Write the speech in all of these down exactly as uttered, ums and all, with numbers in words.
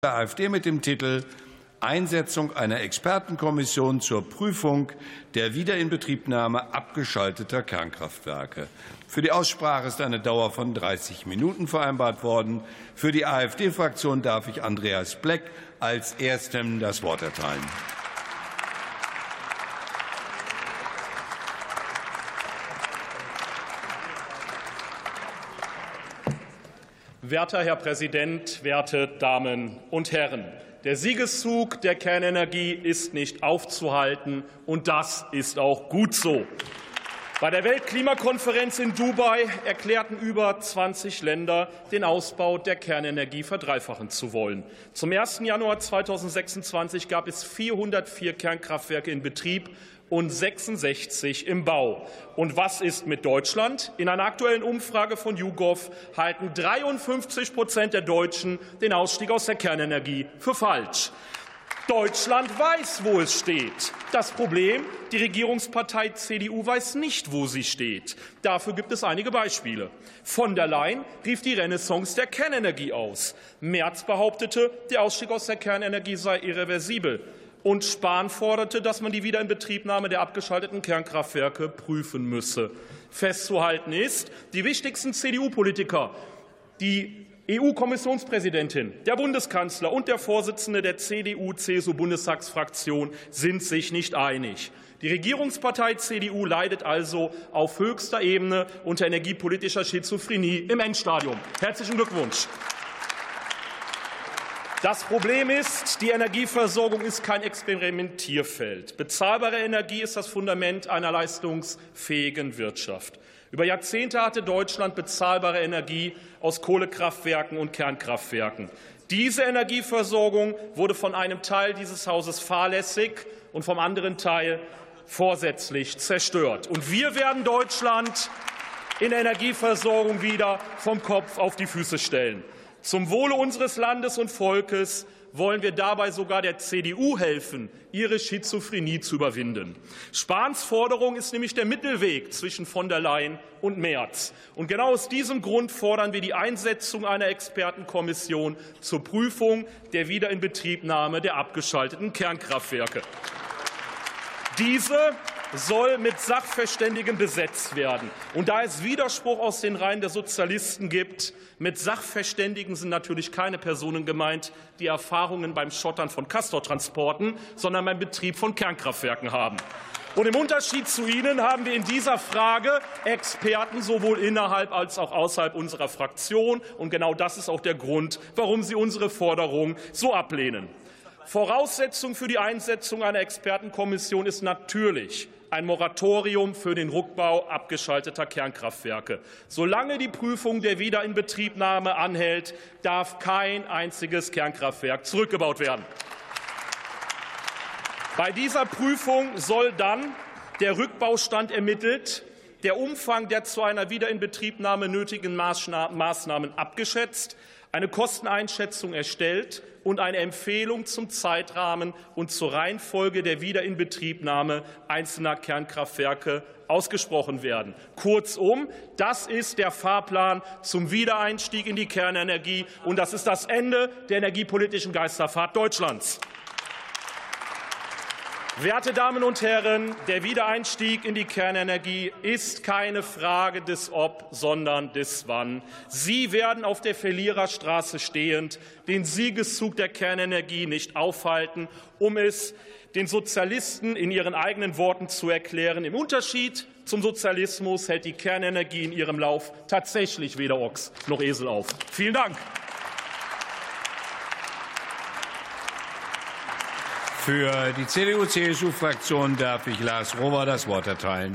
der AfD mit dem Titel Einsetzung einer Expertenkommission zur Prüfung der Wiederinbetriebnahme abgeschalteter Kernkraftwerke. Für die Aussprache ist eine Dauer von dreißig Minuten vereinbart worden. Für die AfD-Fraktion darf ich Andreas Blek als Erstem das Wort erteilen. Werter Herr Präsident, werte Damen und Herren! Der Siegeszug der Kernenergie ist nicht aufzuhalten, und das ist auch gut so. Bei der Weltklimakonferenz in Dubai erklärten über zwanzig Länder, den Ausbau der Kernenergie verdreifachen zu wollen. Zum ersten Januar zweitausendsechsundzwanzig gab es vierhundertvier Kernkraftwerke in Betrieb und sechsundsechzig im Bau. Und was ist mit Deutschland? In einer aktuellen Umfrage von YouGov halten dreiundfünfzig Prozent der Deutschen den Ausstieg aus der Kernenergie für falsch. Deutschland weiß, wo es steht. Das Problem, die Regierungspartei C D U weiß nicht, wo sie steht. Dafür gibt es einige Beispiele. Von der Leyen rief die Renaissance der Kernenergie aus. Merz behauptete, der Ausstieg aus der Kernenergie sei irreversibel. Und Spahn forderte, dass man die Wiederinbetriebnahme der abgeschalteten Kernkraftwerke prüfen müsse. Festzuhalten ist, die wichtigsten C D U-Politiker, die E U-Kommissionspräsidentin, der Bundeskanzler und der Vorsitzende der C D U-C S U-Bundestagsfraktion sind sich nicht einig. Die Regierungspartei C D U leidet also auf höchster Ebene unter energiepolitischer Schizophrenie im Endstadium. Herzlichen Glückwunsch! Das Problem ist, die Energieversorgung ist kein Experimentierfeld. Bezahlbare Energie ist das Fundament einer leistungsfähigen Wirtschaft. Über Jahrzehnte hatte Deutschland bezahlbare Energie aus Kohlekraftwerken und Kernkraftwerken. Diese Energieversorgung wurde von einem Teil dieses Hauses fahrlässig und vom anderen Teil vorsätzlich zerstört. Und wir werden Deutschland in der Energieversorgung wieder vom Kopf auf die Füße stellen. Zum Wohle unseres Landes und Volkes wollen wir dabei sogar der C D U helfen, ihre Schizophrenie zu überwinden. Spahns Forderung ist nämlich der Mittelweg zwischen von der Leyen und Merz. Und genau aus diesem Grund fordern wir die Einsetzung einer Expertenkommission zur Prüfung der Wiederinbetriebnahme der abgeschalteten Kernkraftwerke. Diese soll mit Sachverständigen besetzt werden. Und da es Widerspruch aus den Reihen der Sozialisten gibt, mit Sachverständigen sind natürlich keine Personen gemeint, die Erfahrungen beim Schottern von Castortransporten, sondern beim Betrieb von Kernkraftwerken haben. Und im Unterschied zu Ihnen haben wir in dieser Frage Experten sowohl innerhalb als auch außerhalb unserer Fraktion. Und genau das ist auch der Grund, warum Sie unsere Forderung so ablehnen. Voraussetzung für die Einsetzung einer Expertenkommission ist natürlich ein Moratorium für den Rückbau abgeschalteter Kernkraftwerke. Solange die Prüfung der Wiederinbetriebnahme anhält, darf kein einziges Kernkraftwerk zurückgebaut werden. Bei dieser Prüfung soll dann der Rückbaustand ermittelt, der Umfang der zu einer Wiederinbetriebnahme nötigen Maßnahmen abgeschätzt, eine Kosteneinschätzung erstellt und eine Empfehlung zum Zeitrahmen und zur Reihenfolge der Wiederinbetriebnahme einzelner Kernkraftwerke ausgesprochen werden. Kurzum, das ist der Fahrplan zum Wiedereinstieg in die Kernenergie, und das ist das Ende der energiepolitischen Geisterfahrt Deutschlands. Werte Damen und Herren, der Wiedereinstieg in die Kernenergie ist keine Frage des Ob, sondern des Wann. Sie werden auf der Verliererstraße stehend den Siegeszug der Kernenergie nicht aufhalten, um es den Sozialisten in ihren eigenen Worten zu erklären. Im Unterschied zum Sozialismus hält die Kernenergie in ihrem Lauf tatsächlich weder Ochs noch Esel auf. Vielen Dank. Für die C D U-C S U-Fraktion darf ich Lars Rohwer das Wort erteilen.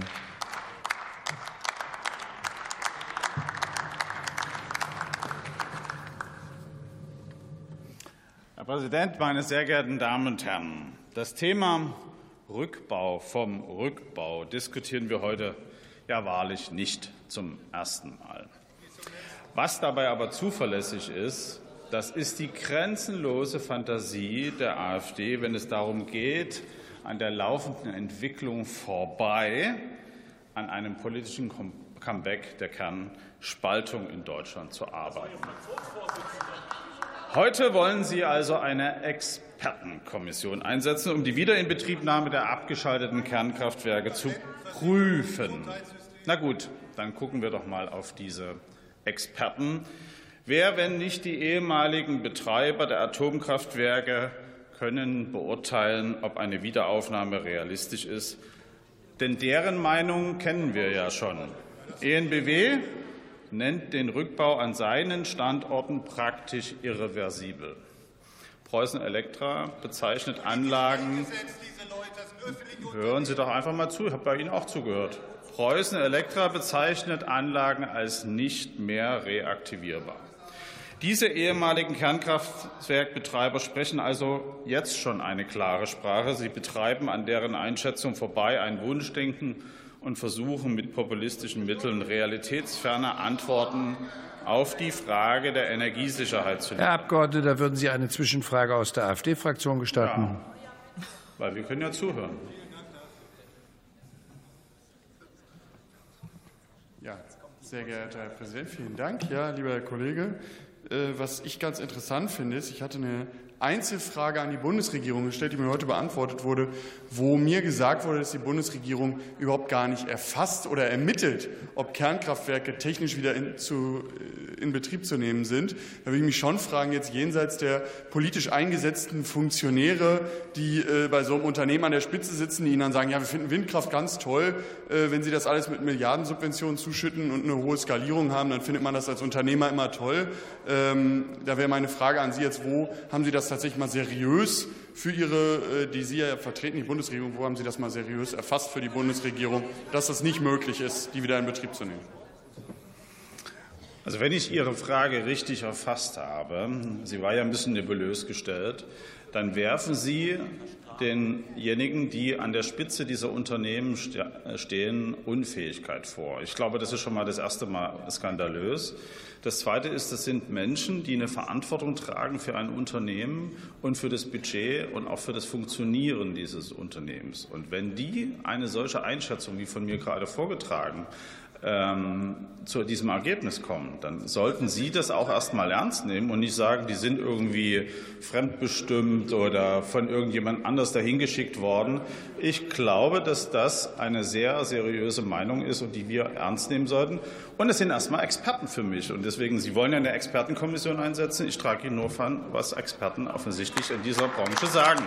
Herr Präsident, meine sehr geehrten Damen und Herren! Das Thema Rückbau vom Rückbau diskutieren wir heute ja wahrlich nicht zum ersten Mal. Was dabei aber zuverlässig ist, das ist die grenzenlose Fantasie der AfD, wenn es darum geht, an der laufenden Entwicklung vorbei an einem politischen Comeback der Kernspaltung in Deutschland zu arbeiten. Heute wollen Sie also eine Expertenkommission einsetzen, um die Wiederinbetriebnahme der abgeschalteten Kernkraftwerke zu prüfen. Na gut, dann gucken wir doch mal auf diese Experten. Wer, wenn nicht die ehemaligen Betreiber der Atomkraftwerke, können beurteilen, ob eine Wiederaufnahme realistisch ist? Denn deren Meinung kennen wir ja schon. E N B W nennt den Rückbau an seinen Standorten praktisch irreversibel. Preußen Elektra bezeichnet Anlagen. Hören Sie doch einfach mal zu, ich habe bei Ihnen auch zugehört. Preußen Elektra bezeichnet Anlagen als nicht mehr reaktivierbar. Diese ehemaligen Kernkraftwerkbetreiber sprechen also jetzt schon eine klare Sprache. Sie betreiben an deren Einschätzung vorbei ein Wunschdenken und versuchen mit populistischen Mitteln realitätsferne Antworten auf die Frage der Energiesicherheit zu liefern. Herr Abgeordneter, würden Sie eine Zwischenfrage aus der AfD-Fraktion gestatten? Ja, weil wir können ja zuhören. Ja, sehr geehrter Herr Präsident, vielen Dank. Ja, lieber Herr Kollege, was ich ganz interessant finde, ist, ich hatte eine Einzelfrage an die Bundesregierung gestellt, die mir heute beantwortet wurde, wo mir gesagt wurde, dass die Bundesregierung überhaupt gar nicht erfasst oder ermittelt, ob Kernkraftwerke technisch wieder in, zu, in Betrieb zu nehmen sind. Da würde ich mich schon fragen, jetzt jenseits der politisch eingesetzten Funktionäre, die äh, bei so einem Unternehmen an der Spitze sitzen, die ihnen dann sagen, ja, wir finden Windkraft ganz toll, äh, wenn sie das alles mit Milliardensubventionen zuschütten und eine hohe Skalierung haben, dann findet man das als Unternehmer immer toll. Ähm, da wäre meine Frage an Sie jetzt, wo haben Sie das tatsächlich mal seriös für Ihre, die Sie ja vertreten, die Bundesregierung, wo haben Sie das mal seriös erfasst für die Bundesregierung, dass es nicht möglich ist, die wieder in Betrieb zu nehmen? Also wenn ich Ihre Frage richtig erfasst habe, sie war ja ein bisschen nebulös gestellt, dann werfen Sie denjenigen, die an der Spitze dieser Unternehmen stehen, Unfähigkeit vor. Ich glaube, das ist schon mal das erste Mal skandalös. Das Zweite ist, das sind Menschen, die eine Verantwortung tragen für ein Unternehmen und für das Budget und auch für das Funktionieren dieses Unternehmens. Und wenn die eine solche Einschätzung, wie von mir gerade vorgetragen, ähm, zu diesem Ergebnis kommen, dann sollten Sie das auch erst mal ernst nehmen und nicht sagen, die sind irgendwie fremdbestimmt oder von irgendjemand anders dahingeschickt worden. Ich glaube, dass das eine sehr seriöse Meinung ist und die wir ernst nehmen sollten. Und es sind erst mal Experten für mich. Und deswegen, Sie wollen ja eine Expertenkommission einsetzen. Ich trage Ihnen nur von, was Experten offensichtlich in dieser Branche sagen.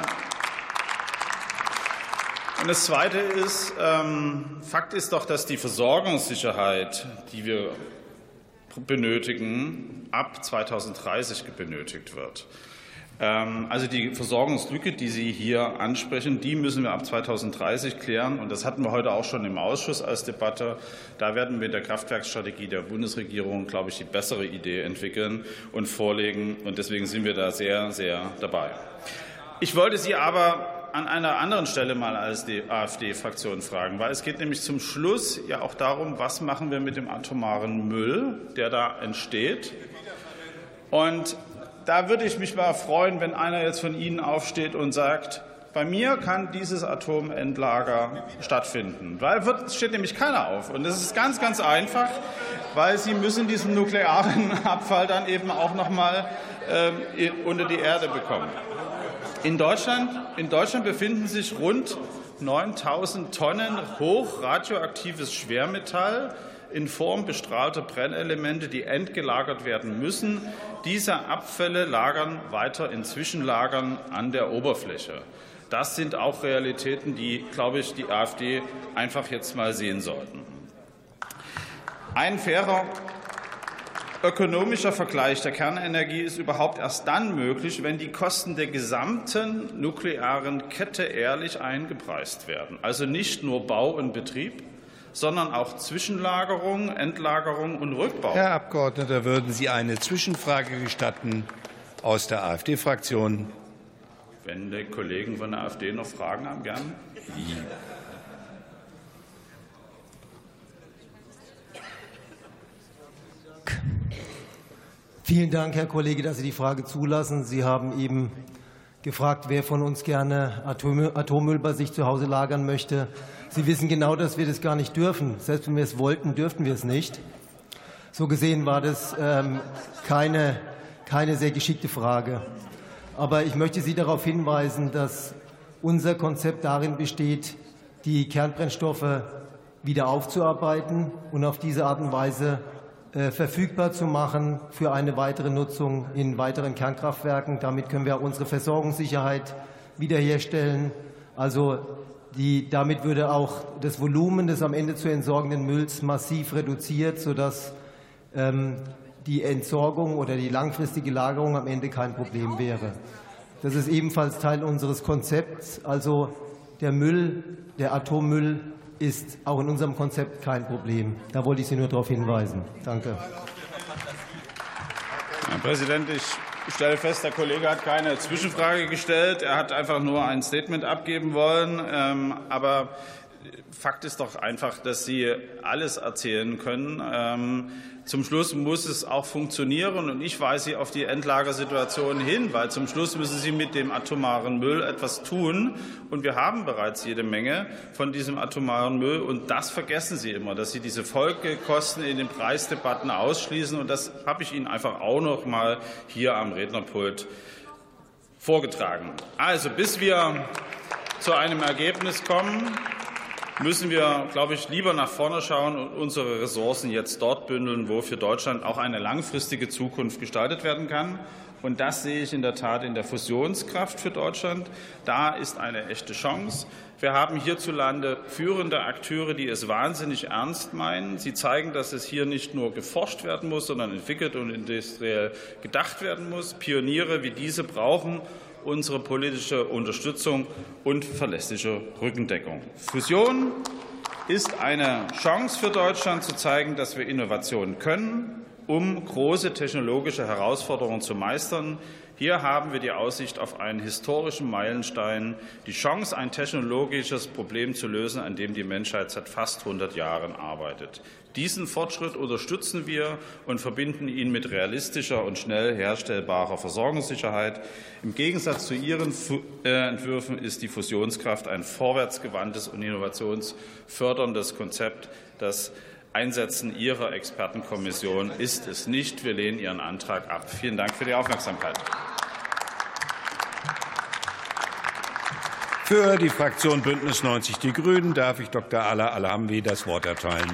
Und das Zweite ist, ähm, Fakt ist doch, dass die Versorgungssicherheit, die wir benötigen, ab zweitausenddreißig benötigt wird. Ähm, also die Versorgungslücke, die Sie hier ansprechen, die müssen wir ab zweitausenddreißig klären. Und das hatten wir heute auch schon im Ausschuss als Debatte. Da werden wir mit der Kraftwerksstrategie der Bundesregierung, glaube ich, die bessere Idee entwickeln und vorlegen. Und deswegen sind wir da sehr, sehr dabei. Ich wollte Sie aber an einer anderen Stelle mal als die AfD-Fraktion fragen, weil es geht nämlich zum Schluss ja auch darum, was machen wir mit dem atomaren Müll, der da entsteht. Und da würde ich mich mal freuen, wenn einer jetzt von Ihnen aufsteht und sagt, bei mir kann dieses Atomendlager stattfinden. Weil es steht nämlich keiner auf. Und das ist ganz, ganz einfach, weil Sie müssen diesen nuklearen Abfall dann eben auch noch mal äh, unter die Erde bekommen. In Deutschland, in Deutschland befinden sich rund neuntausend Tonnen hochradioaktives Schwermetall in Form bestrahlter Brennelemente, die entgelagert werden müssen. Diese Abfälle lagern weiter in Zwischenlagern an der Oberfläche. Das sind auch Realitäten, die, glaube ich, die AfD einfach jetzt mal sehen sollten. Ein fairer ökonomischer Vergleich der Kernenergie ist überhaupt erst dann möglich, wenn die Kosten der gesamten nuklearen Kette ehrlich eingepreist werden. Also nicht nur Bau und Betrieb, sondern auch Zwischenlagerung, Endlagerung und Rückbau. Herr Abgeordneter, würden Sie eine Zwischenfrage gestatten aus der AfD-Fraktion? Wenn die Kollegen von der AfD noch Fragen haben, gern. Vielen Dank, Herr Kollege, dass Sie die Frage zulassen. Sie haben eben gefragt, wer von uns gerne Atommüll bei sich zu Hause lagern möchte. Sie wissen genau, dass wir das gar nicht dürfen. Selbst wenn wir es wollten, dürften wir es nicht. So gesehen war das ähm, keine, keine sehr geschickte Frage. Aber ich möchte Sie darauf hinweisen, dass unser Konzept darin besteht, die Kernbrennstoffe wieder aufzuarbeiten und auf diese Art und Weise äh, verfügbar zu machen für eine weitere Nutzung in weiteren Kernkraftwerken. Damit können wir auch unsere Versorgungssicherheit wiederherstellen. Also die, damit würde auch das Volumen des am Ende zu entsorgenden Mülls massiv reduziert, sodass ähm, die Entsorgung oder die langfristige Lagerung am Ende kein Problem wäre. Das ist ebenfalls Teil unseres Konzepts. Also der Müll, der Atommüll ist auch in unserem Konzept kein Problem. Da wollte ich Sie nur darauf hinweisen. Danke. Herr Präsident, ich stelle fest, der Kollege hat keine Zwischenfrage gestellt. Er hat einfach nur ein Statement abgeben wollen. Aber Fakt ist doch einfach, dass Sie alles erzählen können. Zum Schluss muss es auch funktionieren, und ich weise Sie auf die Endlagersituation hin, weil zum Schluss müssen Sie mit dem atomaren Müll etwas tun. Und wir haben bereits jede Menge von diesem atomaren Müll, und das vergessen Sie immer, dass Sie diese Folgekosten in den Preisdebatten ausschließen. Und das habe ich Ihnen einfach auch noch mal hier am Rednerpult vorgetragen. Also, bis wir zu einem Ergebnis kommen, müssen wir, glaube ich, lieber nach vorne schauen und unsere Ressourcen jetzt dort bündeln, wo für Deutschland auch eine langfristige Zukunft gestaltet werden kann. Und das sehe ich in der Tat in der Fusionskraft für Deutschland. Da ist eine echte Chance. Wir haben hierzulande führende Akteure, die es wahnsinnig ernst meinen. Sie zeigen, dass es hier nicht nur geforscht werden muss, sondern entwickelt und industriell gedacht werden muss. Pioniere wie diese brauchen unsere politische Unterstützung und verlässliche Rückendeckung. Fusion ist eine Chance für Deutschland, zu zeigen, dass wir Innovationen können, um große technologische Herausforderungen zu meistern. Hier haben wir die Aussicht auf einen historischen Meilenstein, die Chance, ein technologisches Problem zu lösen, an dem die Menschheit seit fast hundert Jahren arbeitet. Diesen Fortschritt unterstützen wir und verbinden ihn mit realistischer und schnell herstellbarer Versorgungssicherheit. Im Gegensatz zu Ihren Entwürfen ist die Fusionskraft ein vorwärtsgewandtes und innovationsförderndes Konzept. Das Einsetzen Ihrer Expertenkommission ist es nicht. Wir lehnen Ihren Antrag ab. Vielen Dank für die Aufmerksamkeit. Für die Fraktion Bündnis neunzig Die Grünen darf ich Doktor Ala Alhamdi das Wort erteilen.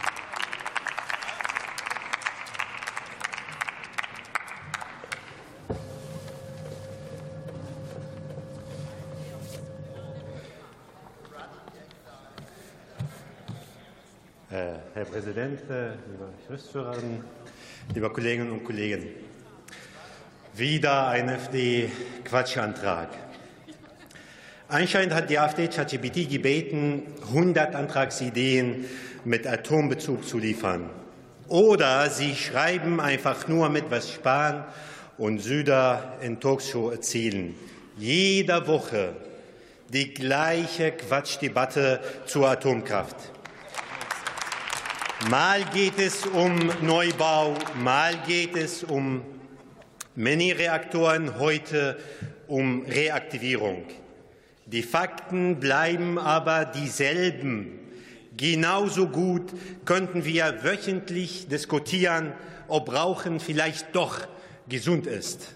Herr Präsident, lieber Schriftführer, liebe Kolleginnen und Kollegen! Wieder ein AfD-Quatschantrag. Anscheinend hat die AfD ChatGPT gebeten, hundert Antragsideen mit Atombezug zu liefern. Oder sie schreiben einfach nur mit, was Spahn und Söder in Talkshow erzählen. Jede Woche die gleiche Quatschdebatte zur Atomkraft. Mal geht es um Neubau, mal geht es um Mini-Reaktoren, heute um Reaktivierung. Die Fakten bleiben aber dieselben. Genauso gut könnten wir wöchentlich diskutieren, ob Rauchen vielleicht doch gesund ist.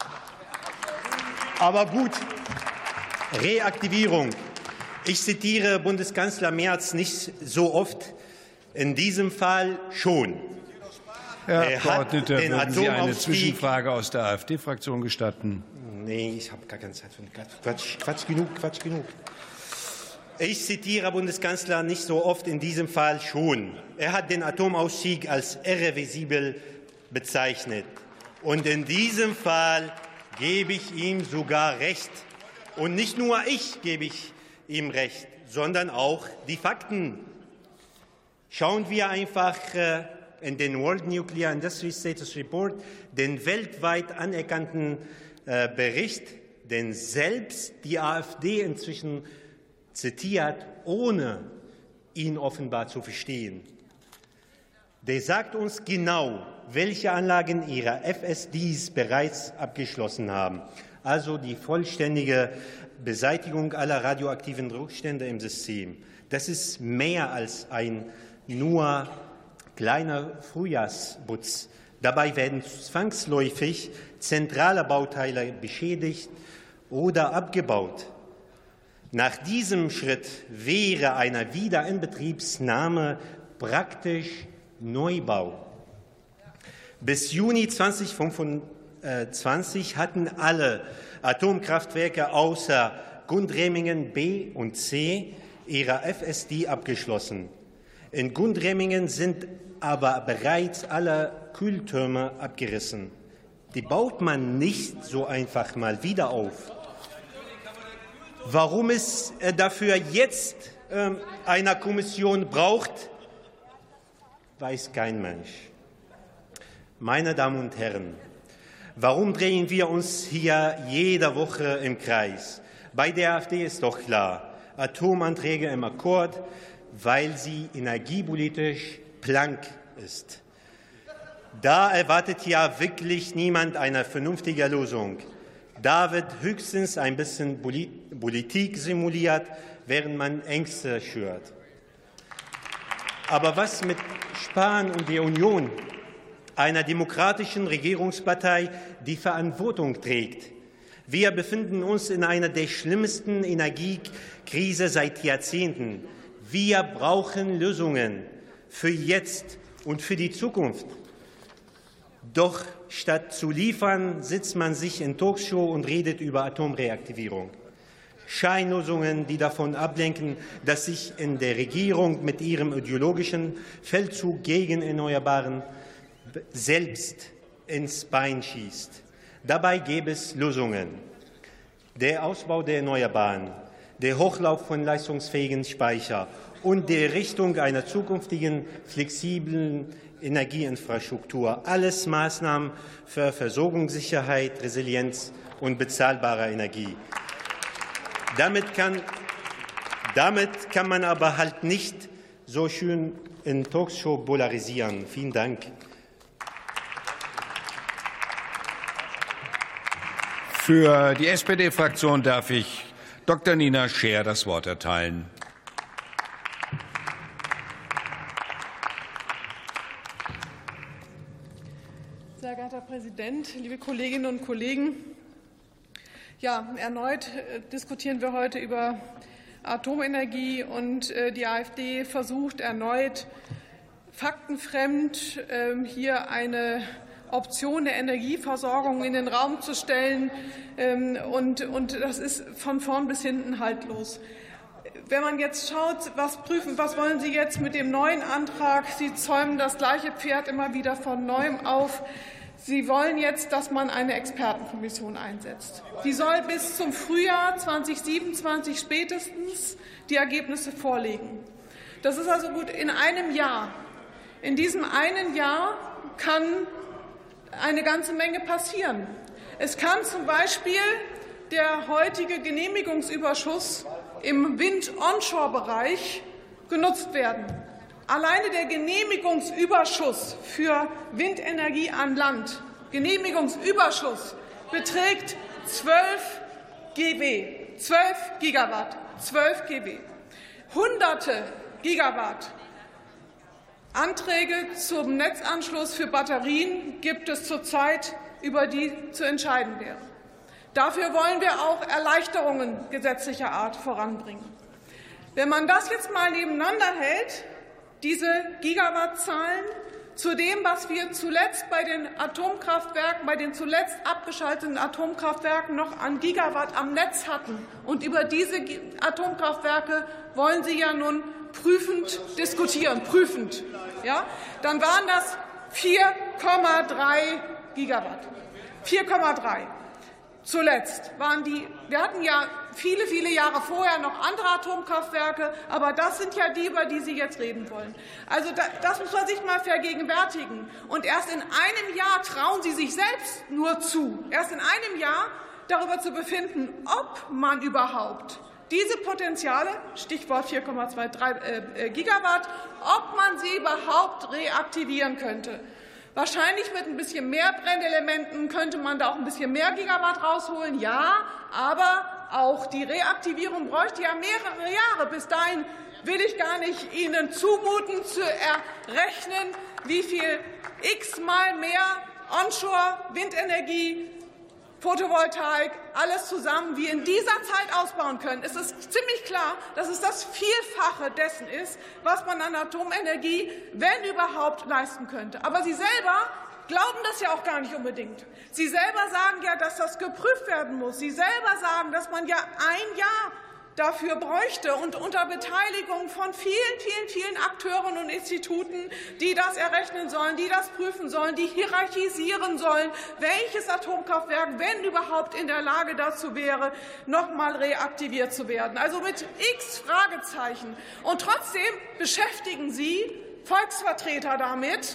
Aber gut, Reaktivierung. Ich zitiere Bundeskanzler Merz nicht so oft. In diesem Fall schon. Herr Abgeordneter, würden Sie eine Zwischenfrage aus der AfD-Fraktion gestatten? Nee, ich habe gar keine Zeit für Quatsch. Quatsch genug, Quatsch genug. Ich zitiere Bundeskanzler nicht so oft, in diesem Fall schon. Er hat den Atomausstieg als irreversibel bezeichnet. Und in diesem Fall gebe ich ihm sogar recht. Und nicht nur ich gebe ich ihm recht, sondern auch die Fakten. Schauen wir einfach in den World Nuclear Industry Status Report, den weltweit anerkannten Bericht, den selbst die AfD inzwischen zitiert, ohne ihn offenbar zu verstehen. Der sagt uns genau, welche Anlagen ihre F S Ds bereits abgeschlossen haben, also die vollständige Beseitigung aller radioaktiven Rückstände im System. Das ist mehr als ein nur kleiner Frühjahrsputz Dabei werden zwangsläufig zentrale Bauteile beschädigt oder abgebaut. Nach diesem Schritt wäre eine Wiederinbetriebsnahme praktisch Neubau. Bis Juni zweitausendfünfundzwanzig hatten alle Atomkraftwerke außer Gundremmingen B und C ihre F S D abgeschlossen. In Gundremmingen sind aber bereits alle Kühltürme abgerissen. Die baut man nicht so einfach mal wieder auf. Warum es dafür jetzt äh, eine Kommission braucht, weiß kein Mensch. Meine Damen und Herren, warum drehen wir uns hier jede Woche im Kreis? Bei der AfD ist doch klar, Atomanträge im Akkord, weil sie energiepolitisch plank ist. Da erwartet ja wirklich niemand eine vernünftige Lösung. Da wird höchstens ein bisschen Politik simuliert, während man Ängste schürt. Aber was mit Spahn und der Union, einer demokratischen Regierungspartei, die Verantwortung trägt? Wir befinden uns in einer der schlimmsten Energiekrisen seit Jahrzehnten. Wir brauchen Lösungen für jetzt und für die Zukunft. Doch statt zu liefern, sitzt man sich in Talkshow und redet über Atomreaktivierung. Scheinlösungen, die davon ablenken, dass sich in der Regierung mit ihrem ideologischen Feldzug gegen Erneuerbaren selbst ins Bein schießt. Dabei gäbe es Lösungen. Der Ausbau der Erneuerbaren, der Hochlauf von leistungsfähigen Speicher und die Richtung einer zukünftigen flexiblen Energieinfrastruktur. Alles Maßnahmen für Versorgungssicherheit, Resilienz und bezahlbare Energie. Damit kann, damit kann man aber halt nicht so schön in Talkshow polarisieren. Vielen Dank. Für die S P D-Fraktion darf ich Doktor Nina Scheer das Wort erteilen. Sehr geehrter Herr Präsident, liebe Kolleginnen und Kollegen! Ja, erneut diskutieren wir heute über Atomenergie, und die AfD versucht erneut faktenfremd hier eine Option der Energieversorgung in den Raum zu stellen. Und, und das ist von vorn bis hinten haltlos. Wenn man jetzt schaut, was prüfen, was wollen Sie jetzt mit dem neuen Antrag? Sie zäumen das gleiche Pferd immer wieder von Neuem auf. Sie wollen jetzt, dass man eine Expertenkommission einsetzt. Die soll bis zum Frühjahr zweitausendsiebenundzwanzig spätestens die Ergebnisse vorlegen. Das ist also gut in einem Jahr. In diesem einen Jahr kann eine ganze Menge passieren. Es kann zum Beispiel der heutige Genehmigungsüberschuss im Wind-Onshore-Bereich genutzt werden. Alleine der Genehmigungsüberschuss für Windenergie an Land, Genehmigungsüberschuss, beträgt zwölf Gigawatt, zwölf Gigawatt, zwölf Gigawatt. Hunderte Gigawatt Anträge zum Netzanschluss für Batterien gibt es zurzeit, über die zu entscheiden wäre. Dafür wollen wir auch Erleichterungen gesetzlicher Art voranbringen. Wenn man das jetzt mal nebeneinander hält, diese Gigawattzahlen, zu dem, was wir zuletzt bei den Atomkraftwerken, bei den zuletzt abgeschalteten Atomkraftwerken noch an Gigawatt am Netz hatten, und über diese Atomkraftwerke wollen Sie ja nun prüfend diskutieren, prüfend, ja, dann waren das vier Komma drei Gigawatt. vier Komma drei. Zuletzt waren die, wir hatten ja viele, viele Jahre vorher noch andere Atomkraftwerke, aber das sind ja die, über die Sie jetzt reden wollen. Also das muss man sich mal vergegenwärtigen. Und erst in einem Jahr trauen Sie sich selbst nur zu, erst in einem Jahr darüber zu befinden, ob man überhaupt diese Potenziale, Stichwort vier Komma zweiunddreißig Gigawatt, ob man sie überhaupt reaktivieren könnte. Wahrscheinlich mit ein bisschen mehr Brennelementen könnte man da auch ein bisschen mehr Gigawatt rausholen, ja, aber auch die Reaktivierung bräuchte ja mehrere Jahre. Bis dahin will ich gar nicht Ihnen zumuten, zu errechnen, wie viel x-mal mehr Onshore-Windenergie, Photovoltaik, alles zusammen wir in dieser Zeit ausbauen können. Es ist ziemlich klar, dass es das Vielfache dessen ist, was man an Atomenergie, wenn überhaupt, leisten könnte. Aber Sie selber glauben das ja auch gar nicht unbedingt. Sie selber sagen ja, dass das geprüft werden muss. Sie selber sagen, dass man ja ein Jahr dafür bräuchte und unter Beteiligung von vielen, vielen, vielen Akteuren und Instituten, die das errechnen sollen, die das prüfen sollen, die hierarchisieren sollen, welches Atomkraftwerk, wenn überhaupt, in der Lage dazu wäre, noch mal reaktiviert zu werden. Also mit x Fragezeichen. Und trotzdem beschäftigen Sie Volksvertreter damit,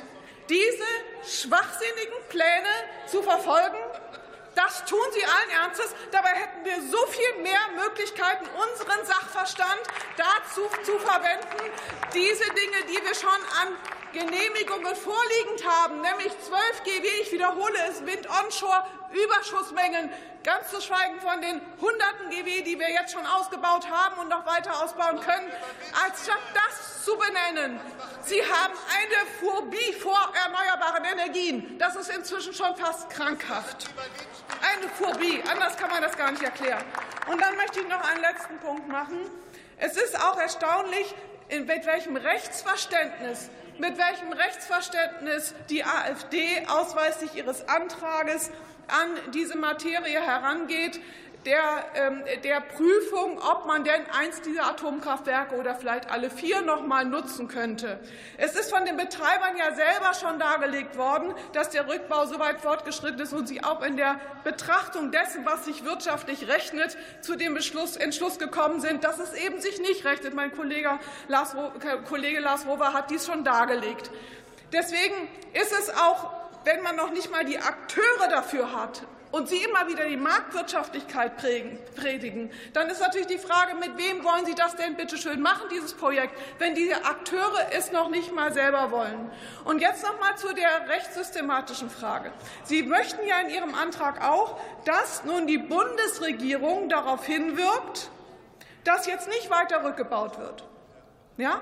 diese schwachsinnigen Pläne zu verfolgen. Das tun Sie allen Ernstes. Dabei hätten wir so viel mehr Möglichkeiten, unseren Sachverstand dazu zu verwenden, diese Dinge, die wir schon an Genehmigungen vorliegend haben, nämlich zwölf Gigawatt, ich wiederhole es, Wind onshore, Überschussmengen, ganz zu schweigen von den hunderten Gigawatt, die wir jetzt schon ausgebaut haben und noch weiter ausbauen können, anstatt das zu benennen. Sie haben eine Phobie vor erneuerbaren Energien. Das ist inzwischen schon fast krankhaft. Eine Phobie, anders kann man das gar nicht erklären. Und dann möchte ich noch einen letzten Punkt machen. Es ist auch erstaunlich, mit welchem Rechtsverständnis mit welchem Rechtsverständnis die AfD ausweislich ihres Antrages an diese Materie herangeht, der, ähm, der Prüfung, ob man denn eins dieser Atomkraftwerke oder vielleicht alle vier noch mal nutzen könnte. Es ist von den Betreibern ja selber schon dargelegt worden, dass der Rückbau so weit fortgeschritten ist und sie auch in der Betrachtung dessen, was sich wirtschaftlich rechnet, zu dem Beschluss, Entschluss gekommen sind, dass es eben sich nicht rechnet. Mein Kollege Lars, Kollege Lars Rohwer hat dies schon dargelegt. Deswegen ist es auch, wenn man noch nicht mal die Akteure dafür hat, und Sie immer wieder die Marktwirtschaftlichkeit predigen, dann ist natürlich die Frage, mit wem wollen Sie das denn bitte schön machen, dieses Projekt, wenn die Akteure es noch nicht mal selber wollen. Und jetzt noch mal zu der rechtssystematischen Frage. Sie möchten ja in Ihrem Antrag auch, dass nun die Bundesregierung darauf hinwirkt, dass jetzt nicht weiter rückgebaut wird. Ja?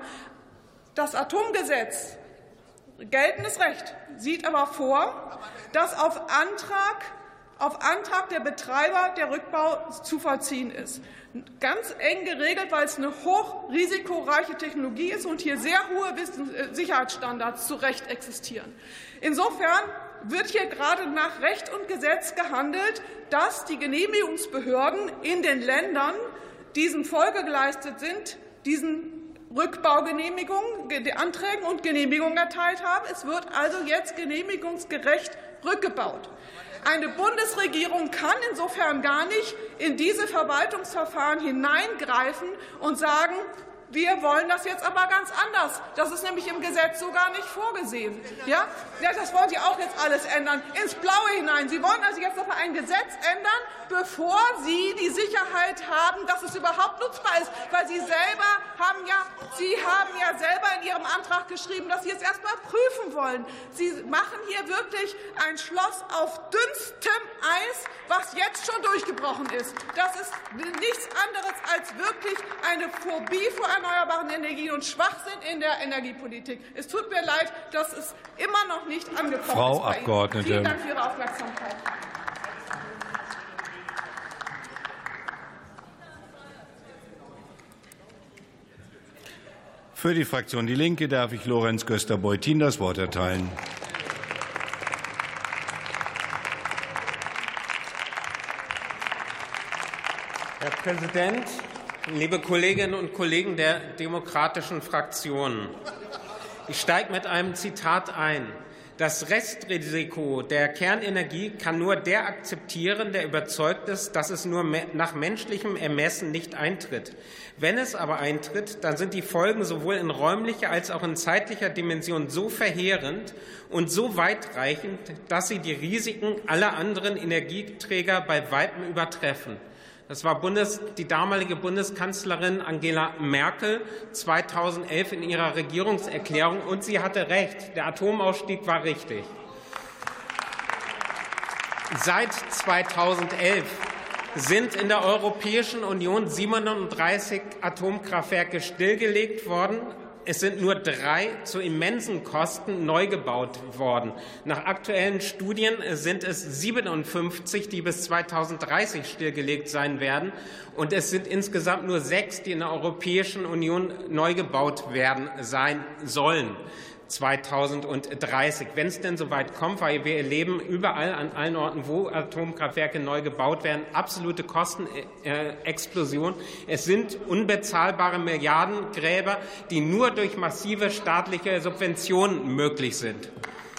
Das Atomgesetz, geltendes Recht, sieht aber vor, dass auf Antrag auf Antrag der Betreiber der Rückbau zu vollziehen ist. Ganz eng geregelt, weil es eine hochrisikoreiche Technologie ist und hier sehr hohe Sicherheitsstandards zu Recht existieren. Insofern wird hier gerade nach Recht und Gesetz gehandelt, dass die Genehmigungsbehörden in den Ländern diesen Folge geleistet sind, diesen Rückbaugenehmigungen, Anträgen und Genehmigungen erteilt haben. Es wird also jetzt genehmigungsgerecht rückgebaut. Eine Bundesregierung kann insofern gar nicht in diese Verwaltungsverfahren hineingreifen und sagen, wir wollen das jetzt aber ganz anders. Das ist nämlich im Gesetz so gar nicht vorgesehen. Ja? Ja, das wollen Sie auch jetzt alles ändern, ins Blaue hinein. Sie wollen also jetzt noch ein Gesetz ändern, bevor Sie die Sicherheit haben, dass es überhaupt nutzbar ist. Weil Sie selber haben ja, Sie haben ja selber in Ihrem Antrag geschrieben, dass Sie es erst mal prüfen wollen. Sie machen hier wirklich ein Schloss auf dünnstem Eis, was jetzt schon durchgebrochen ist. Das ist nichts anderes als wirklich eine Phobie vor erneuerbaren Energien und Schwachsinn in der Energiepolitik. Es tut mir leid, dass es immer noch nicht angekommen Frau ist bei Abgeordnete. Ihnen. Vielen Dank für Ihre Aufmerksamkeit. Für die Fraktion Die Linke darf ich Lorenz Göster-Beutin das Wort erteilen. Herr Präsident, liebe Kolleginnen und Kollegen der demokratischen Fraktionen! Ich steige mit einem Zitat ein. Das Restrisiko der Kernenergie kann nur der akzeptieren, der überzeugt ist, dass es nur nach menschlichem Ermessen nicht eintritt. Wenn es aber eintritt, dann sind die Folgen sowohl in räumlicher als auch in zeitlicher Dimension so verheerend und so weitreichend, dass sie die Risiken aller anderen Energieträger bei weitem übertreffen. Das war Bundes, die damalige Bundeskanzlerin Angela Merkel zweitausendelf in ihrer Regierungserklärung. Und sie hatte recht, der Atomausstieg war richtig. Seit zweitausendelf sind in der Europäischen Union siebenunddreißig Atomkraftwerke stillgelegt worden. Es sind nur drei zu immensen Kosten neu gebaut worden. Nach aktuellen Studien sind es siebenundfünfzig, die bis zweitausenddreißig stillgelegt sein werden. Und es sind insgesamt nur sechs, die in der Europäischen Union neu gebaut werden sein sollen. zweitausenddreißig, wenn es denn so weit kommt, weil wir erleben überall an allen Orten, wo Atomkraftwerke neu gebaut werden, absolute Kostenexplosion. Es sind unbezahlbare Milliardengräber, die nur durch massive staatliche Subventionen möglich sind.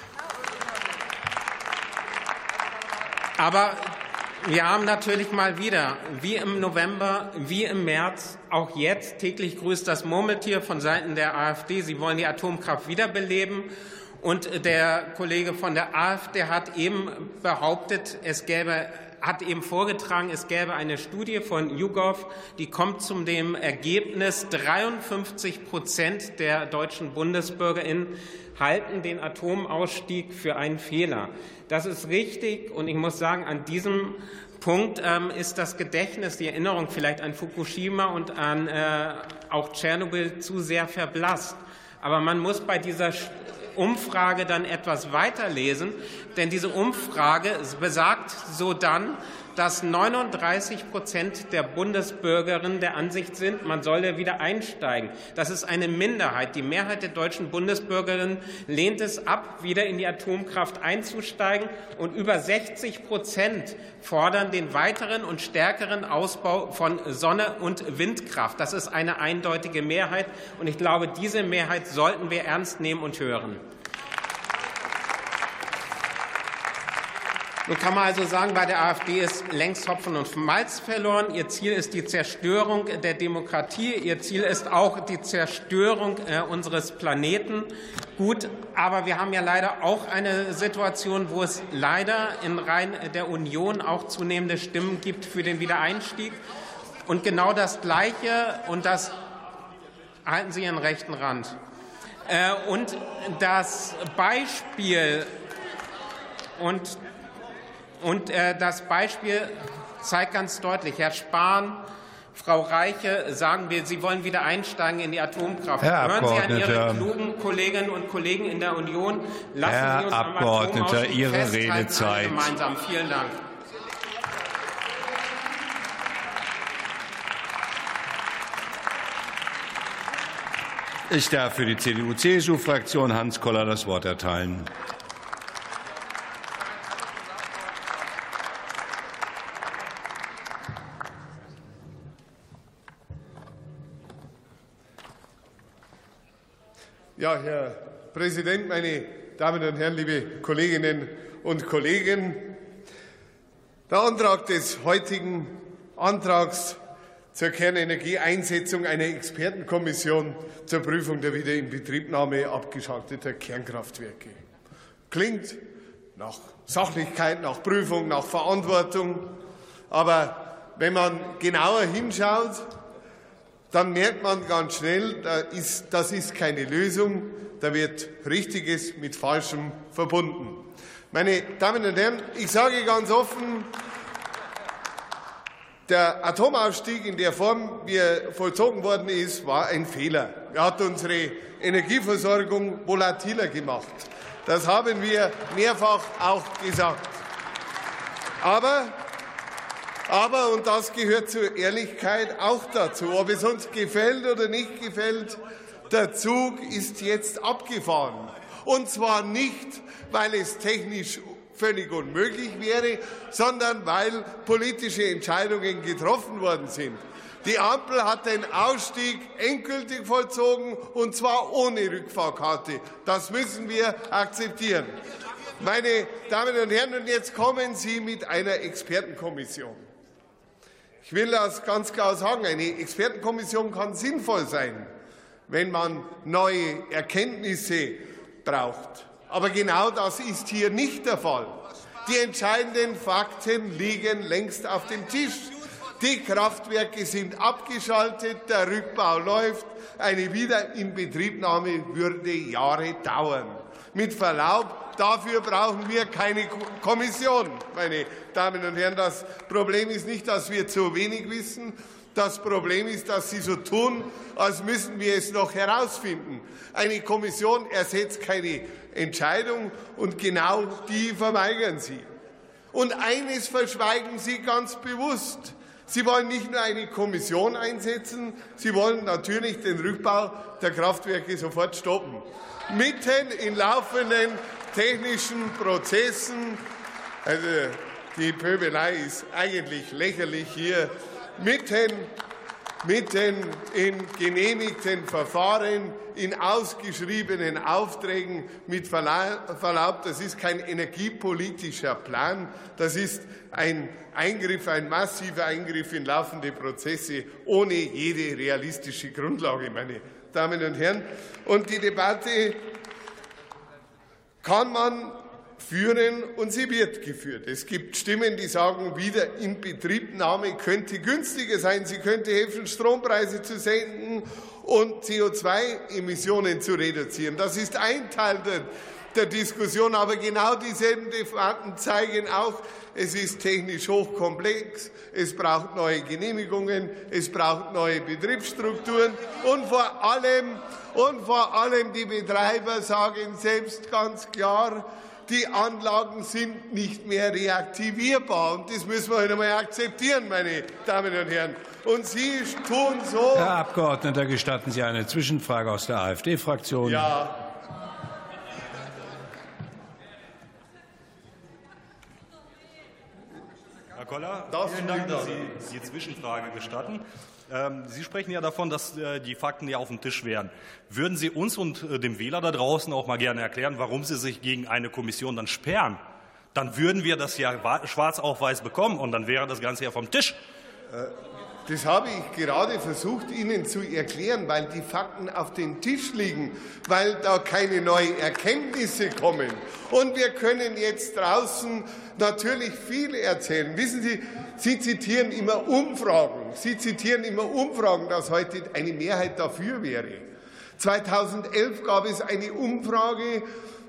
Aber wir haben natürlich mal wieder, wie im November, wie im März, auch jetzt täglich grüßt das Murmeltier von Seiten der AfD. Sie wollen die Atomkraft wiederbeleben. Und der Kollege von der AfD hat eben behauptet, es gäbe, hat eben vorgetragen, es gäbe eine Studie von YouGov, die kommt zu dem Ergebnis, dreiundfünfzig Prozent der deutschen BundesbürgerInnen halten den Atomausstieg für einen Fehler. Das ist richtig, und ich muss sagen, an diesem Punkt ähm, ist das Gedächtnis, die Erinnerung vielleicht an Fukushima und an äh, auch Tschernobyl zu sehr verblasst. Aber man muss bei dieser Umfrage dann etwas weiterlesen, denn diese Umfrage besagt so dann, dass neununddreißig Prozent der Bundesbürgerinnen der Ansicht sind, man solle wieder einsteigen. Das ist eine Minderheit. Die Mehrheit der deutschen Bundesbürgerinnen lehnt es ab, wieder in die Atomkraft einzusteigen. Und über sechzig Prozent fordern den weiteren und stärkeren Ausbau von Sonne- und Windkraft. Das ist eine eindeutige Mehrheit. Und ich glaube, diese Mehrheit sollten wir ernst nehmen und hören. Nun kann man also sagen, bei der AfD ist längst Hopfen und Malz verloren. Ihr Ziel ist die Zerstörung der Demokratie. Ihr Ziel ist auch die Zerstörung äh, unseres Planeten. Gut, aber wir haben ja leider auch eine Situation, wo es leider in Reihen der Union auch zunehmende Stimmen gibt für den Wiedereinstieg. Und genau das Gleiche, und das halten Sie Ihren rechten Rand. Äh, und das Beispiel und Und äh, das Beispiel zeigt ganz deutlich, Herr Spahn, Frau Reiche, sagen wir, Sie wollen wieder einsteigen in die Atomkraft. Herr Hören Sie an Ihre Abgeordneter. klugen Kolleginnen und Kollegen in der Union. Lassen Herr Sie uns am Abgeordneter, Atomausstieg Ihre festhalten, alle Redezeit. gemeinsam. Vielen Dank. Ich darf für die C D U-C S U-Fraktion Hans Koller das Wort erteilen. Ja, Herr Präsident, meine Damen und Herren, liebe Kolleginnen und Kollegen! Der Antrag des heutigen Antrags zur Kernenergieeinsetzung einer Expertenkommission zur Prüfung der Wiederinbetriebnahme abgeschalteter Kernkraftwerke klingt nach Sachlichkeit, nach Prüfung, nach Verantwortung. Aber wenn man genauer hinschaut, dann merkt man ganz schnell, das ist keine Lösung, da wird Richtiges mit Falschem verbunden. Meine Damen und Herren, ich sage ganz offen, der Atomausstieg in der Form, wie er vollzogen worden ist, war ein Fehler. Er hat unsere Energieversorgung volatiler gemacht. Das haben wir mehrfach auch gesagt. Aber Aber, und das gehört zur Ehrlichkeit auch dazu, ob es uns gefällt oder nicht gefällt, der Zug ist jetzt abgefahren. Und zwar nicht, weil es technisch völlig unmöglich wäre, sondern weil politische Entscheidungen getroffen worden sind. Die Ampel hat den Ausstieg endgültig vollzogen, und zwar ohne Rückfahrkarte. Das müssen wir akzeptieren. Meine Damen und Herren, und jetzt kommen Sie mit einer Expertenkommission. Ich will das ganz klar sagen, eine Expertenkommission kann sinnvoll sein, wenn man neue Erkenntnisse braucht. Aber genau das ist hier nicht der Fall. Die entscheidenden Fakten liegen längst auf dem Tisch. Die Kraftwerke sind abgeschaltet, der Rückbau läuft, eine Wiederinbetriebnahme würde Jahre dauern. Mit Verlaub, dafür brauchen wir keine Kommission, meine Damen und Herren. Das Problem ist nicht, dass wir zu wenig wissen. Das Problem ist, dass Sie so tun, als müssten wir es noch herausfinden. Eine Kommission ersetzt keine Entscheidung, und genau die verweigern Sie. Und eines verschweigen Sie ganz bewusst. Sie wollen nicht nur eine Kommission einsetzen, Sie wollen natürlich den Rückbau der Kraftwerke sofort stoppen. Mitten in laufenden technischen Prozessen. Also die Pöbelei ist eigentlich lächerlich hier. Mitten, mitten in genehmigten Verfahren, in ausgeschriebenen Aufträgen, mit Verlaub, das ist kein energiepolitischer Plan, das ist ein Eingriff, ein massiver Eingriff in laufende Prozesse ohne jede realistische Grundlage, meine Damen und Herren. Und die Debatte kann man führen, und sie wird geführt. Es gibt Stimmen, die sagen, Wiederinbetriebnahme könnte günstiger sein, sie könnte helfen, Strompreise zu senken und C O zwei Emissionen zu reduzieren. Das ist ein Teil der, der Diskussion, aber genau dieselben Debatten zeigen auch, es ist technisch hochkomplex, es braucht neue Genehmigungen, es braucht neue Betriebsstrukturen, und vor allem, und vor allem die Betreiber sagen selbst ganz klar, die Anlagen sind nicht mehr reaktivierbar. Und das müssen wir heute einmal akzeptieren, meine Damen und Herren. Und Sie tun so. Herr Abgeordneter, gestatten Sie eine Zwischenfrage aus der AfD-Fraktion? Ja. Herr Koller, das vielen Dank, dass Sie die Zwischenfrage gestatten. Sie sprechen ja davon, dass die Fakten ja auf dem Tisch wären. Würden Sie uns und dem Wähler da draußen auch mal gerne erklären, warum Sie sich gegen eine Kommission dann sperren? Dann würden wir das ja schwarz auf weiß bekommen, und dann wäre das Ganze ja vom Tisch. Das habe ich gerade versucht, Ihnen zu erklären, weil die Fakten auf dem Tisch liegen, weil da keine neuen Erkenntnisse kommen. Und wir können jetzt draußen natürlich viel erzählen. Wissen Sie, Sie zitieren immer Umfragen. Sie zitieren immer Umfragen, dass heute eine Mehrheit dafür wäre. zweitausendelf gab es eine Umfrage,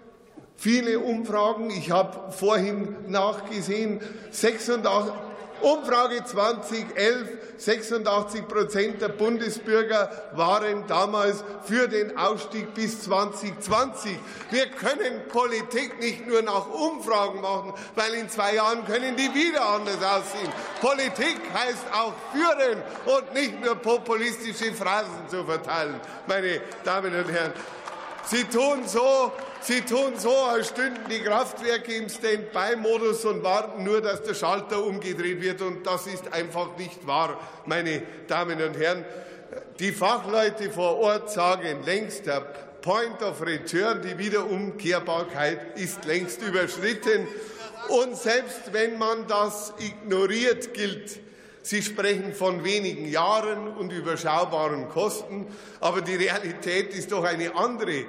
viele Umfragen. Ich habe vorhin nachgesehen, sechsundachtzig Umfrage zweitausendelf, sechsundachtzig Prozent der Bundesbürger waren damals für den Ausstieg bis zweitausendzwanzig. Wir können Politik nicht nur nach Umfragen machen, weil in zwei Jahren können die wieder anders aussehen. Politik heißt auch führen und nicht nur populistische Phrasen zu verteilen, meine Damen und Herren. Sie tun so, Sie tun so, als stünden die Kraftwerke im Stand-by-Modus und warten nur, dass der Schalter umgedreht wird. Und das ist einfach nicht wahr, meine Damen und Herren. Die Fachleute vor Ort sagen längst, der Point of Return, die Wiederumkehrbarkeit, ist längst überschritten. Und selbst wenn man das ignoriert, gilt, Sie sprechen von wenigen Jahren und überschaubaren Kosten, aber die Realität ist doch eine andere.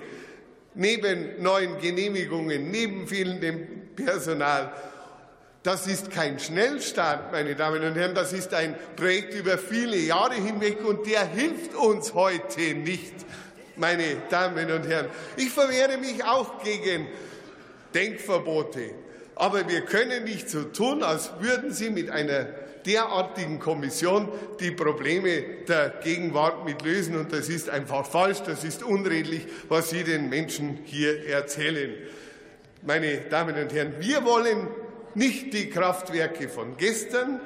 Neben neuen Genehmigungen, neben fehlendem Personal, das ist kein Schnellstart, meine Damen und Herren, das ist ein Projekt über viele Jahre hinweg, und der hilft uns heute nicht, meine Damen und Herren. Ich verwehre mich auch gegen Denkverbote, aber wir können nicht so tun, als würden Sie mit einer derartigen Kommission die Probleme der Gegenwart mit lösen. Und das ist einfach falsch, das ist unredlich, was Sie den Menschen hier erzählen. Meine Damen und Herren, wir wollen nicht die Kraftwerke von gestern.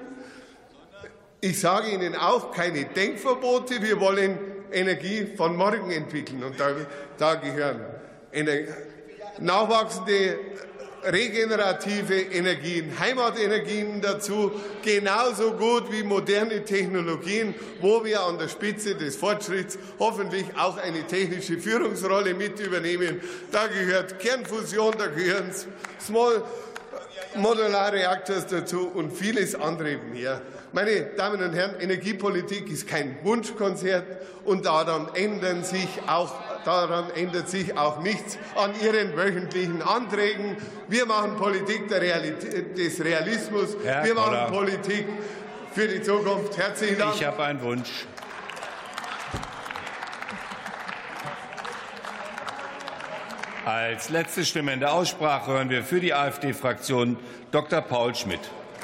Ich sage Ihnen auch keine Denkverbote. Wir wollen Energie von morgen entwickeln. Und da, da gehören nachwachsende regenerative Energien, Heimatenergien dazu, genauso gut wie moderne Technologien, wo wir an der Spitze des Fortschritts hoffentlich auch eine technische Führungsrolle mit übernehmen. Da gehört Kernfusion, da gehören Small Modular Reactors dazu und vieles andere mehr. Meine Damen und Herren, Energiepolitik ist kein Wunschkonzert, und daran ändern sich auch Daran ändert sich auch nichts an Ihren wöchentlichen Anträgen. Wir machen Politik der Realität, des Realismus. Herr Wir machen Koller. Politik für die Zukunft. Herzlichen Dank. Ich habe einen Wunsch. Als letzte Stimme in der Aussprache hören wir für die AfD-Fraktion Doktor Paul Schmidt.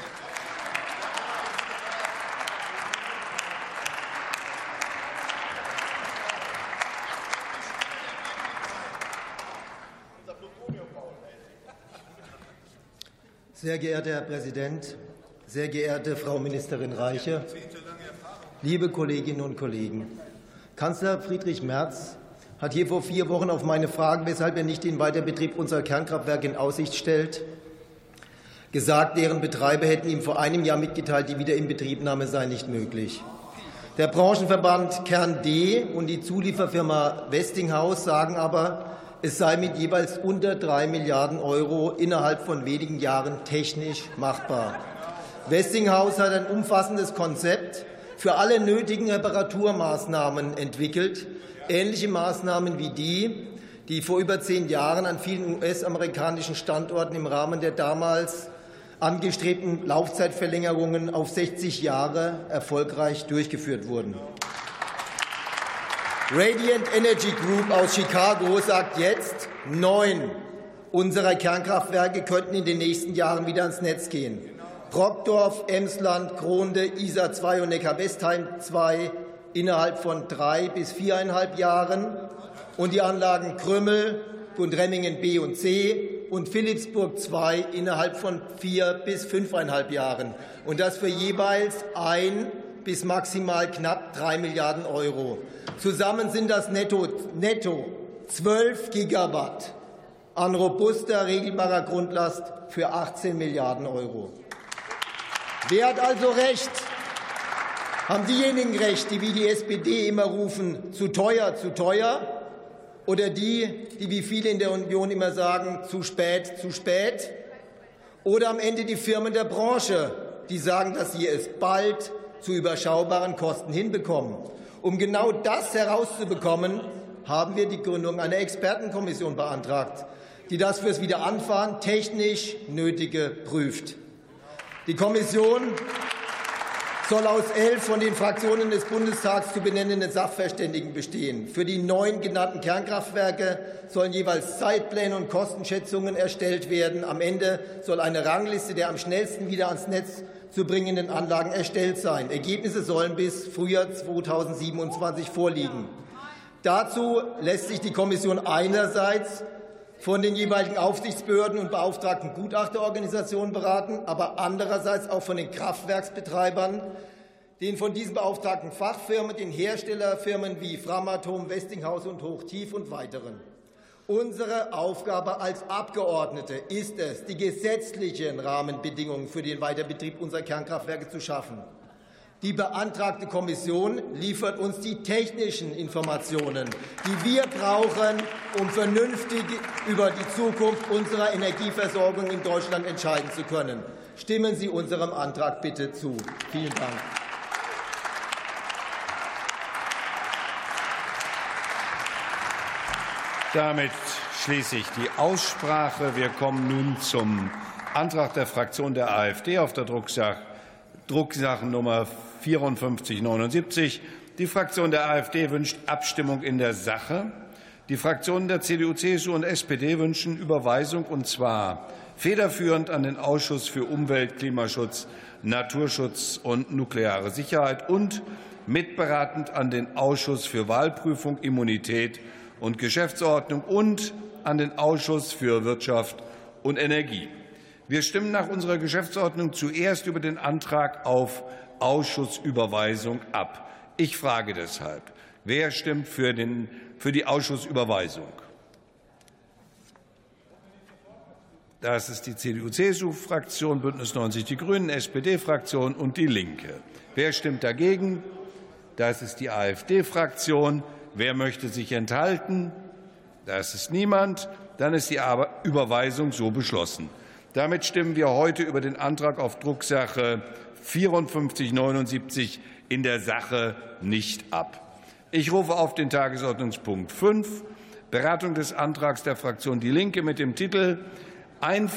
Sehr geehrter Herr Präsident, sehr geehrte Frau Ministerin Reiche, liebe Kolleginnen und Kollegen! Kanzler Friedrich Merz hat hier vor vier Wochen auf meine Frage, weshalb er nicht den Weiterbetrieb unserer Kernkraftwerke in Aussicht stellt, gesagt, deren Betreiber hätten ihm vor einem Jahr mitgeteilt, die Wiederinbetriebnahme sei nicht möglich. Der Branchenverband Kern D und die Zulieferfirma Westinghouse sagen aber, es sei mit jeweils unter drei Milliarden Euro innerhalb von wenigen Jahren technisch machbar. Westinghouse hat ein umfassendes Konzept für alle nötigen Reparaturmaßnahmen entwickelt, ähnliche Maßnahmen wie die, die vor über zehn Jahren an vielen U S-amerikanischen Standorten im Rahmen der damals angestrebten Laufzeitverlängerungen auf sechzig Jahre erfolgreich durchgeführt wurden. Radiant Energy Group aus Chicago sagt jetzt, neun unserer Kernkraftwerke könnten in den nächsten Jahren wieder ans Netz gehen. Brockdorf, Emsland, Kronde, Isar zwei und Neckar-Westheim zwei innerhalb von drei bis viereinhalb Jahren und die Anlagen Krümmel, Gundremmingen B und C und Philippsburg zwei innerhalb von vier bis fünfeinhalb Jahren. Und das für jeweils ein bis maximal knapp drei Milliarden Euro. Zusammen sind das netto, netto zwölf Gigawatt an robuster, regelbarer Grundlast für achtzehn Milliarden Euro. Wer hat also recht? Haben diejenigen recht, die wie die S P D immer rufen, zu teuer, zu teuer? Oder die, die wie viele in der Union immer sagen, zu spät, zu spät? Oder am Ende die Firmen der Branche, die sagen, dass sie es bald zu überschaubaren Kosten hinbekommen? Um genau das herauszubekommen, haben wir die Gründung einer Expertenkommission beantragt, die das fürs Wiederanfahren technisch Nötige prüft. Die Kommission soll aus elf von den Fraktionen des Bundestags zu benennenden Sachverständigen bestehen. Für die neun genannten Kernkraftwerke sollen jeweils Zeitpläne und Kostenschätzungen erstellt werden. Am Ende soll eine Rangliste der am schnellsten wieder ans Netz zu bringenden Anlagen erstellt sein. Ergebnisse sollen bis Frühjahr zweitausendsiebenundzwanzig vorliegen. Dazu lässt sich die Kommission einerseits von den jeweiligen Aufsichtsbehörden und beauftragten Gutachterorganisationen beraten, aber andererseits auch von den Kraftwerksbetreibern, den von diesen beauftragten Fachfirmen, den Herstellerfirmen wie Framatome, Westinghouse und Hochtief und weiteren. Unsere Aufgabe als Abgeordnete ist es, die gesetzlichen Rahmenbedingungen für den Weiterbetrieb unserer Kernkraftwerke zu schaffen. Die beantragte Kommission liefert uns die technischen Informationen, die wir brauchen, um vernünftig über die Zukunft unserer Energieversorgung in Deutschland entscheiden zu können. Stimmen Sie unserem Antrag bitte zu. Vielen Dank. Damit schließe ich die Aussprache. Wir kommen nun zum Antrag der Fraktion der AfD auf der Drucksache, Drucksachennummer vierundfünfzig neunundsiebzig. Die Fraktion der AfD wünscht Abstimmung in der Sache. Die Fraktionen der C D U, C S U und S P D wünschen Überweisung, und zwar federführend an den Ausschuss für Umwelt, Klimaschutz, Naturschutz und nukleare Sicherheit und mitberatend an den Ausschuss für Wahlprüfung, Immunität und Geschäftsordnung und an den Ausschuss für Wirtschaft und Energie. Wir stimmen nach unserer Geschäftsordnung zuerst über den Antrag auf Ausschussüberweisung ab. Ich frage deshalb, wer stimmt für, den, für die Ausschussüberweisung? Das ist die C D U C S U-Fraktion, Bündnis neunzig Die Grünen, S P D-Fraktion und die Linke. Wer stimmt dagegen? Das ist die AfD-Fraktion. Wer möchte sich enthalten? Das ist niemand. Dann ist die Überweisung so beschlossen. Damit stimmen wir heute über den Antrag auf Drucksache vierundfünfzig neunundsiebzig in der Sache nicht ab. Ich rufe auf den Tagesordnungspunkt fünf, Beratung des Antrags der Fraktion Die Linke mit dem Titel